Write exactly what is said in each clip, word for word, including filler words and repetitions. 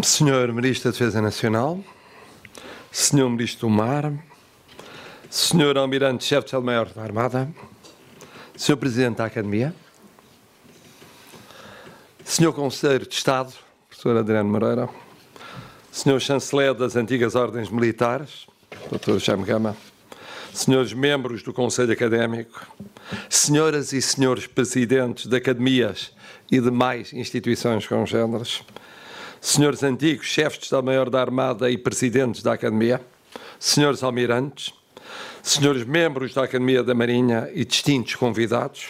senhor Ministro da Defesa Nacional, senhor Ministro do Mar, senhor Almirante-Chefe de Estado-Maior da Armada, senhor Presidente da Academia, senhor Conselheiro de Estado, professor Adriano Moreira, senhor Chanceler das Antigas Ordens Militares, doutor Jaime Gama, senhores membros do Conselho Académico, senhoras e senhores presidentes de academias e demais instituições congêneres, senhores antigos chefes de Estado-Maior da Armada e presidentes da Academia, senhores almirantes, senhores membros da Academia da Marinha e distintos convidados,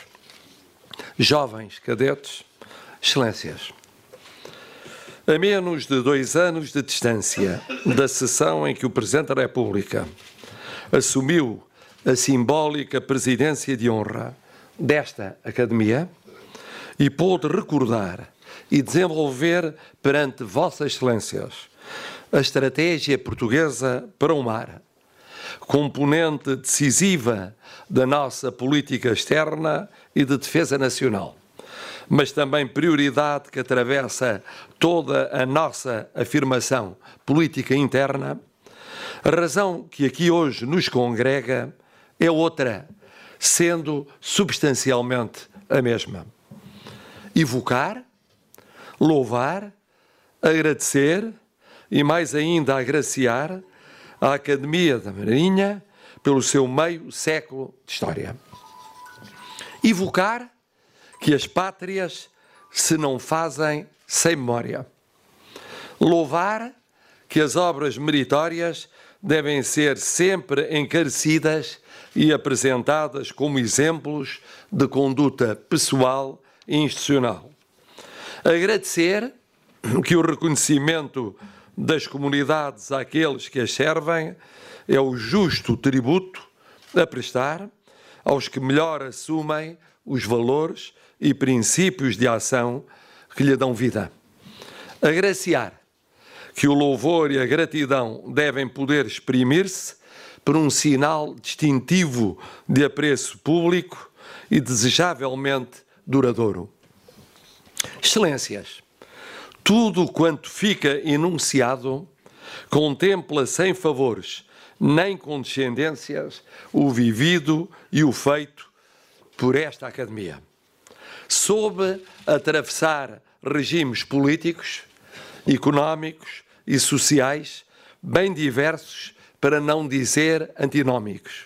jovens cadetes, excelências. A menos de dois anos de distância da sessão em que o Presidente da República assumiu a simbólica presidência de honra desta Academia e pôde recordar e desenvolver perante Vossas Excelências a estratégia portuguesa para o mar, componente decisiva da nossa política externa e de defesa nacional, mas também prioridade que atravessa toda a nossa afirmação política interna. A razão que aqui hoje nos congrega é outra, sendo substancialmente a mesma. Evocar, louvar, agradecer e mais ainda agraciar a Academia da Marinha pelo seu meio século de história. Evocar que as pátrias se não fazem sem memória. Louvar que as obras meritórias devem ser sempre encarecidas e apresentadas como exemplos de conduta pessoal e institucional. Agradecer que o reconhecimento das comunidades àqueles que as servem é o justo tributo a prestar aos que melhor assumem os valores e princípios de ação que lhe dão vida. Agraciar que o louvor e a gratidão devem poder exprimir-se por um sinal distintivo de apreço público e desejavelmente duradouro. Excelências, tudo quanto fica enunciado contempla sem favores nem condescendências o vivido e o feito por esta Academia. Soube atravessar regimes políticos, económicos e sociais bem diversos, para não dizer antinómicos.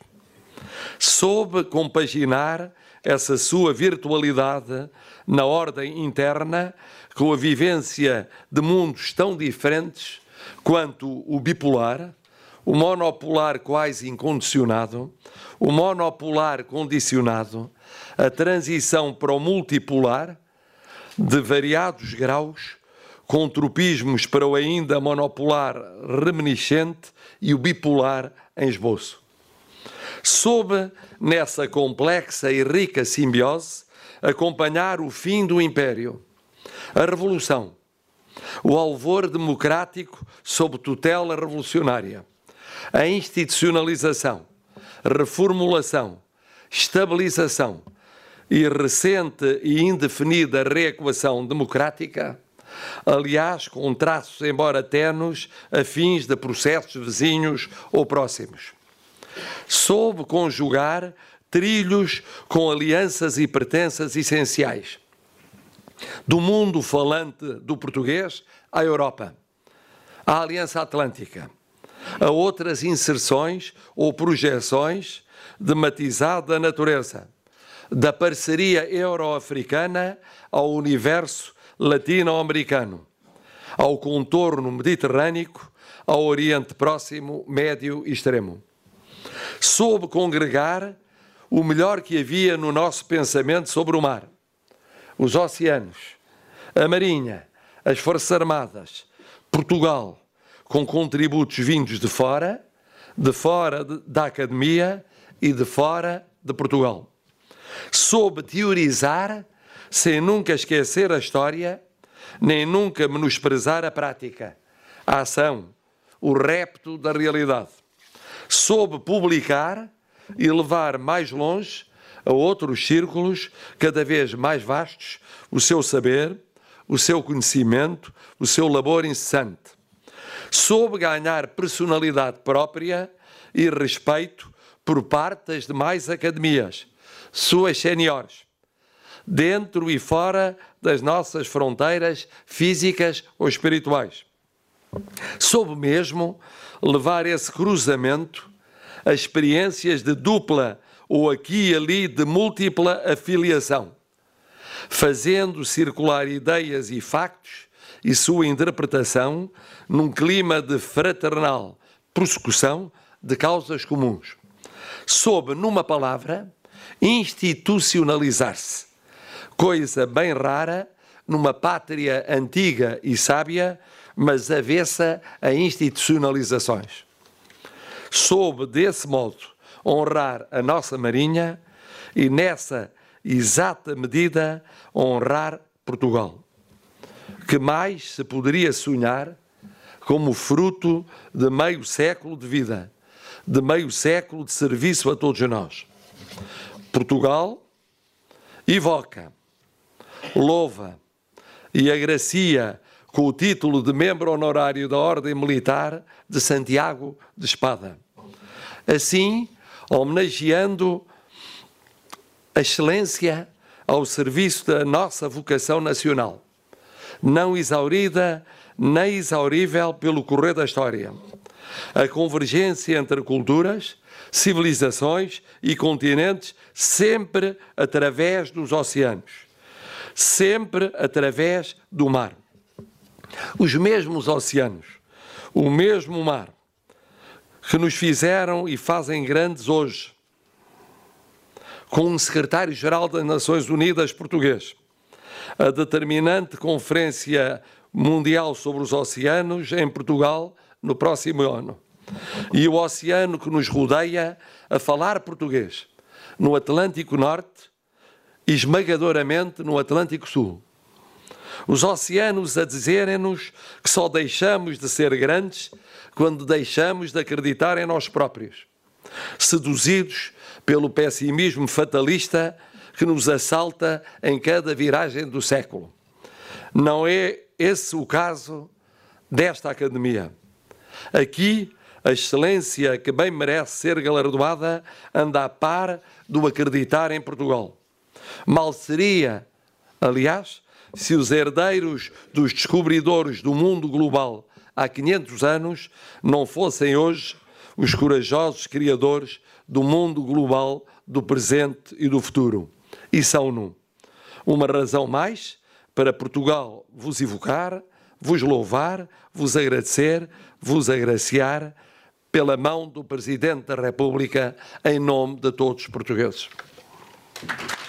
Soube compaginar essa sua virtualidade na ordem interna com a vivência de mundos tão diferentes quanto o bipolar, o monopolar quase incondicionado, o monopolar condicionado, a transição para o multipolar, de variados graus, com tropismos para o ainda monopolar reminiscente e o bipolar em esboço. Soube, nessa complexa e rica simbiose, acompanhar o fim do Império, a Revolução, o alvor democrático sob tutela revolucionária, a institucionalização, reformulação, estabilização e recente e indefinida reequação democrática, aliás, com traços, embora tenues, afins de processos vizinhos ou próximos. Soube conjugar trilhos com alianças e pertenças essenciais, do mundo falante do português à Europa, à Aliança Atlântica, a outras inserções ou projeções de matizada natureza, da parceria euro-africana ao universo latino-americano, ao contorno mediterrâneo, ao Oriente Próximo, Médio e Extremo. Soube congregar o melhor que havia no nosso pensamento sobre o mar, os oceanos, a Marinha, as Forças Armadas, Portugal, com contributos vindos de fora, de fora de, da Academia e de fora de Portugal. Soube teorizar sem nunca esquecer a história, nem nunca menosprezar a prática, a ação, o repto da realidade. Soube publicar e levar mais longe, a outros círculos cada vez mais vastos, o seu saber, o seu conhecimento, o seu labor incessante. Soube ganhar personalidade própria e respeito por parte das demais academias, suas seniores, dentro e fora das nossas fronteiras físicas ou espirituais. Soube mesmo levar esse cruzamento a experiências de dupla ou aqui e ali de múltipla afiliação, fazendo circular ideias e factos e sua interpretação num clima de fraternal prossecução de causas comuns. Soube, numa palavra, institucionalizar-se, coisa bem rara numa pátria antiga e sábia, mas avessa a institucionalizações. Soube, desse modo, honrar a nossa Marinha e, nessa exata medida, honrar Portugal. Que mais se poderia sonhar como fruto de meio século de vida, de meio século de serviço a todos nós? Portugal evoca, louva e agracia com o título de membro honorário da Ordem Militar de Santiago de Espada. Assim, homenageando a excelência ao serviço da nossa vocação nacional, não exaurida nem exaurível pelo correr da história. A convergência entre culturas, civilizações e continentes, sempre através dos oceanos, sempre através do mar. Os mesmos oceanos, o mesmo mar, que nos fizeram e fazem grandes hoje, com um secretário-geral das Nações Unidas português, a determinante Conferência Mundial sobre os Oceanos em Portugal no próximo ano, e o oceano que nos rodeia a falar português no Atlântico Norte e esmagadoramente no Atlântico Sul. Os oceanos a dizerem-nos que só deixamos de ser grandes quando deixamos de acreditar em nós próprios, seduzidos pelo pessimismo fatalista que nos assalta em cada viragem do século. Não é esse o caso desta Academia. Aqui, a excelência que bem merece ser galardoada anda a par do acreditar em Portugal. Mal seria, aliás, se os herdeiros dos descobridores do mundo global há quinhentos anos não fossem hoje os corajosos criadores do mundo global do presente e do futuro. E são-no. Uma razão mais para Portugal vos evocar, vos louvar, vos agradecer, vos agraciar pela mão do Presidente da República em nome de todos os portugueses.